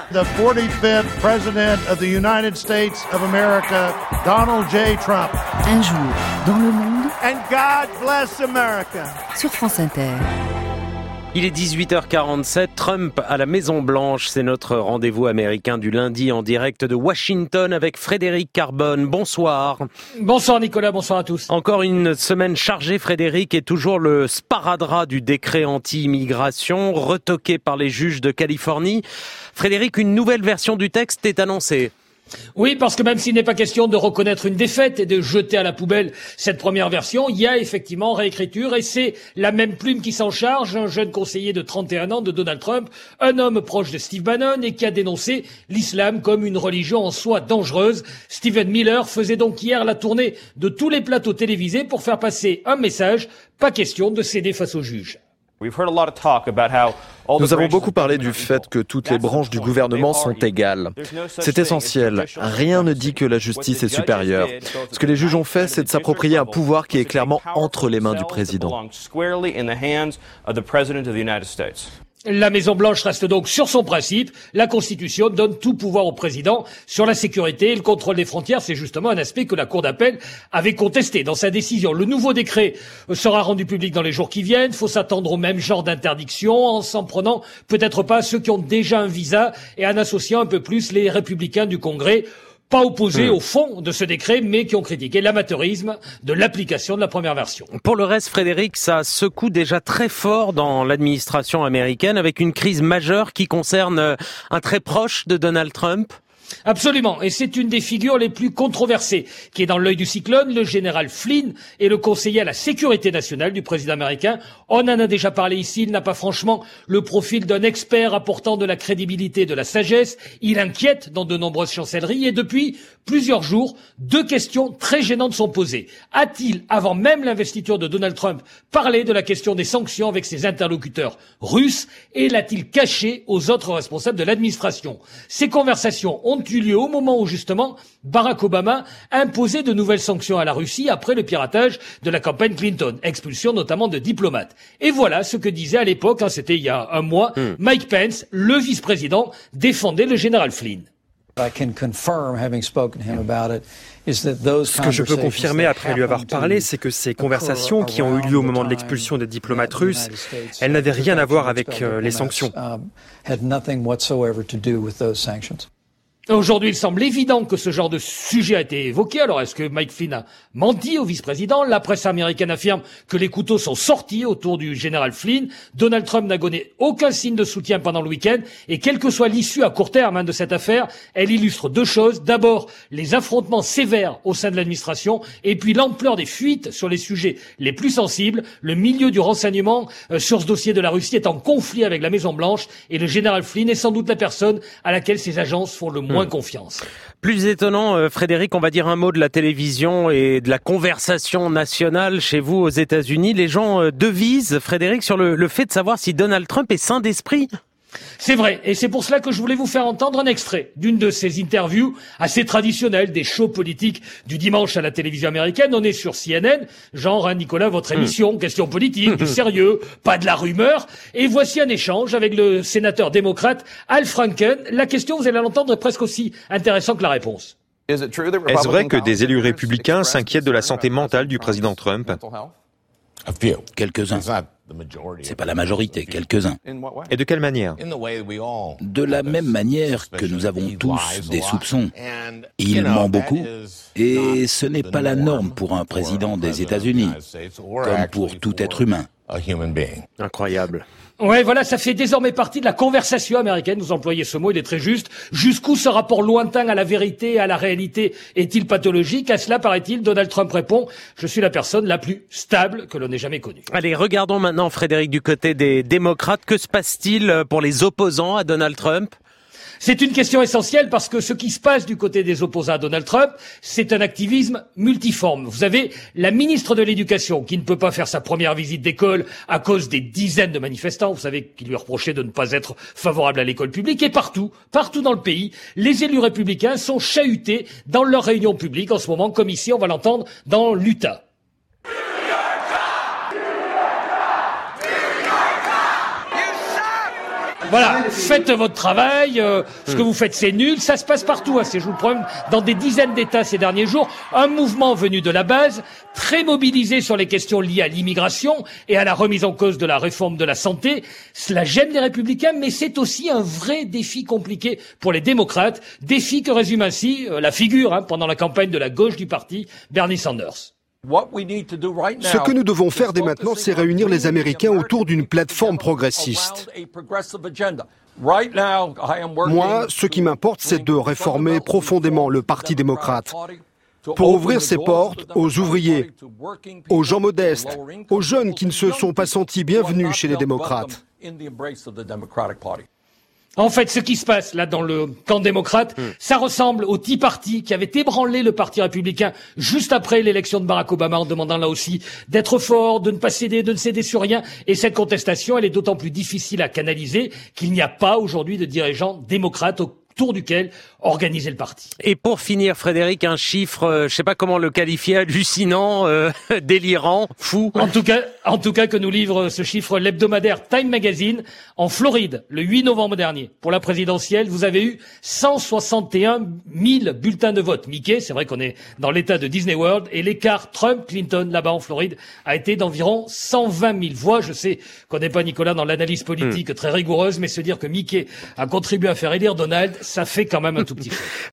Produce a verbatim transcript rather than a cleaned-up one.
The forty-fifth President of the United States of America, Donald J. Trump. Un jour dans le monde. And God bless America. Sur France Inter. Il est dix-huit heures quarante-sept, Trump à la Maison-Blanche, c'est notre rendez-vous américain du lundi en direct de Washington avec Frédéric Carbone. Bonsoir. Bonsoir Nicolas, bonsoir à tous. Encore une semaine chargée Frédéric et toujours le sparadrap du décret anti-immigration retoqué par les juges de Californie. Frédéric, une nouvelle version du texte est annoncée. Oui, parce que même s'il n'est pas question de reconnaître une défaite et de jeter à la poubelle cette première version, il y a effectivement réécriture et c'est la même plume qui s'en charge, un jeune conseiller de trente et un ans de Donald Trump, un homme proche de Steve Bannon et qui a dénoncé l'islam comme une religion en soi dangereuse. Stephen Miller faisait donc hier la tournée de tous les plateaux télévisés pour faire passer un message, pas question de céder face aux juges. Nous avons beaucoup parlé du fait que toutes les branches du gouvernement sont égales. C'est essentiel. Rien ne dit que la justice est supérieure. Ce que les juges ont fait, c'est de s'approprier un pouvoir qui est clairement entre les mains du président. La Maison-Blanche reste donc sur son principe. La Constitution donne tout pouvoir au président. Sur la sécurité et le contrôle des frontières, c'est justement un aspect que la Cour d'appel avait contesté dans sa décision. Le nouveau décret sera rendu public dans les jours qui viennent. Faut s'attendre au même genre d'interdiction en s'en prenant peut-être pas à ceux qui ont déjà un visa et en associant un peu plus les républicains du Congrès. Pas opposés mmh. au fond de ce décret, mais qui ont critiqué l'amateurisme de l'application de la première version. Pour le reste, Frédéric, ça secoue déjà très fort dans l'administration américaine avec une crise majeure qui concerne un très proche de Donald Trump. Absolument, et c'est une des figures les plus controversées qui est dans l'œil du cyclone. Le général Flynn est le conseiller à la sécurité nationale du président américain. On en a déjà parlé ici, il n'a pas franchement le profil d'un expert apportant de la crédibilité et de la sagesse. Il inquiète dans de nombreuses chancelleries et depuis plusieurs jours, deux questions très gênantes sont posées. A-t-il, avant même l'investiture de Donald Trump, parlé de la question des sanctions avec ses interlocuteurs russes et l'a-t-il caché aux autres responsables de l'administration? Ces conversations ont eu lieu au moment où, justement, Barack Obama imposait de nouvelles sanctions à la Russie après le piratage de la campagne Clinton, expulsion notamment de diplomates. Et voilà ce que disait à l'époque, hein, c'était il y a un mois, mm. Mike Pence, le vice-président, défendait le général Flynn. Ce que je peux confirmer après lui avoir parlé, c'est que ces conversations qui ont eu lieu au moment de l'expulsion des diplomates russes, elles n'avaient rien à voir avec euh, les sanctions. Aujourd'hui, il semble évident que ce genre de sujet a été évoqué. Alors, est-ce que Mike Flynn a menti au vice-président? La presse américaine affirme que les couteaux sont sortis autour du général Flynn. Donald Trump n'a donné aucun signe de soutien pendant le week-end. Et quelle que soit l'issue à court terme hein, de cette affaire, elle illustre deux choses. D'abord, les affrontements sévères au sein de l'administration et puis l'ampleur des fuites sur les sujets les plus sensibles. Le milieu du renseignement euh, sur ce dossier de la Russie est en conflit avec la Maison-Blanche et le général Flynn est sans doute la personne à laquelle ces agences font le moins confiance. Plus étonnant, euh, Frédéric, on va dire un mot de la télévision et de la conversation nationale chez vous aux États-Unis. Les gens euh, devisent, Frédéric, sur le, le fait de savoir si Donald Trump est sain d'esprit. C'est vrai, et c'est pour cela que je voulais vous faire entendre un extrait d'une de ces interviews assez traditionnelles des shows politiques du dimanche à la télévision américaine. On est sur C N N, genre, hein, Nicolas, votre émission, mmh. question politique, du sérieux, pas de la rumeur. Et voici un échange avec le sénateur démocrate Al Franken. La question, vous allez l'entendre, est presque aussi intéressante que la réponse. Est-ce vrai que des élus républicains s'inquiètent de la santé mentale du président Trump? Quelques-uns. C'est pas la majorité, quelques-uns. Et de quelle manière? De la même manière que nous avons tous des soupçons. Il ment beaucoup, et ce n'est pas la norme pour un président des États-Unis, comme pour tout être humain. Incroyable. Ouais, voilà, ça fait désormais partie de la conversation américaine. Vous employez ce mot, il est très juste. Jusqu'où ce rapport lointain à la vérité et à la réalité est-il pathologique? À cela, paraît-il, Donald Trump répond « Je suis la personne la plus stable que l'on ait jamais connue ». Allez, regardons maintenant, Frédéric, du côté des démocrates. Que se passe-t-il pour les opposants à Donald Trump? C'est une question essentielle parce que ce qui se passe du côté des opposants à Donald Trump, c'est un activisme multiforme. Vous avez la ministre de l'Éducation qui ne peut pas faire sa première visite d'école à cause des dizaines de manifestants. Vous savez qu'il lui reprochait de ne pas être favorable à l'école publique. Et partout, partout dans le pays, les élus républicains sont chahutés dans leurs réunions publiques en ce moment, comme ici, on va l'entendre dans l'Utah. Voilà, faites votre travail, euh, ce que vous faites c'est nul, ça se passe partout, hein, c'est, je vous le promets, dans des dizaines d'États ces derniers jours, un mouvement venu de la base, très mobilisé sur les questions liées à l'immigration et à la remise en cause de la réforme de la santé. Cela gêne les républicains, mais c'est aussi un vrai défi compliqué pour les démocrates, défi que résume ainsi euh, la figure, hein, pendant la campagne de la gauche du parti, Bernie Sanders. Ce que nous devons faire dès maintenant, c'est réunir les Américains autour d'une plateforme progressiste. Moi, ce qui m'importe, c'est de réformer profondément le Parti démocrate pour ouvrir ses portes aux ouvriers, aux gens modestes, aux jeunes qui ne se sont pas sentis bienvenus chez les démocrates. En fait, ce qui se passe là dans le camp démocrate, mmh. ça ressemble au Tea Party qui avait ébranlé le Parti républicain juste après l'élection de Barack Obama en demandant là aussi d'être fort, de ne pas céder, de ne céder sur rien. Et cette contestation, elle est d'autant plus difficile à canaliser qu'il n'y a pas aujourd'hui de dirigeants démocrates autour duquel organiser le parti. Et pour finir, Frédéric, un chiffre, euh, je sais pas comment le qualifier, hallucinant, euh, délirant, fou. En tout cas, en tout cas que nous livre ce chiffre l'hebdomadaire Time Magazine. En Floride, le huit novembre dernier, pour la présidentielle, vous avez eu cent soixante et un mille bulletins de vote. Mickey, c'est vrai qu'on est dans l'état de Disney World, et l'écart Trump-Clinton là-bas en Floride a été d'environ cent vingt mille voix. Je sais qu'on n'est pas, Nicolas, dans l'analyse politique mmh. très rigoureuse, mais se dire que Mickey a contribué à faire élire Donald, ça fait quand même un tout petit peu.